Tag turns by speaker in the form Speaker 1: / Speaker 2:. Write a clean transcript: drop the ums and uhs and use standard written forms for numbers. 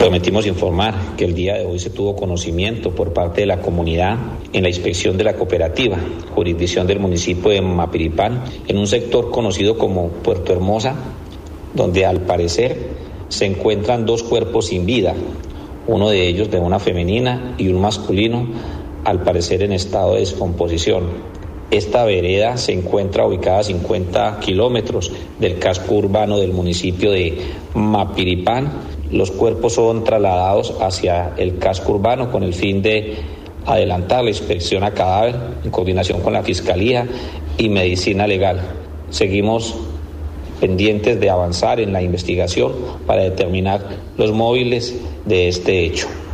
Speaker 1: Prometimos informar que el día de hoy se tuvo conocimiento por parte de la comunidad en la inspección de la cooperativa, jurisdicción del municipio de Mapiripán, en un sector conocido como Puerto Hermosa, donde al parecer se encuentran 2 cuerpos sin vida, uno de ellos de una femenina y un masculino, al parecer en estado de descomposición. Esta vereda se encuentra ubicada a 50 kilómetros del casco urbano del municipio de Mapiripán. Los cuerpos son trasladados hacia el casco urbano con el fin de adelantar la inspección a cadáver en coordinación con la Fiscalía y Medicina Legal. Seguimos pendientes de avanzar en la investigación para determinar los móviles de este hecho.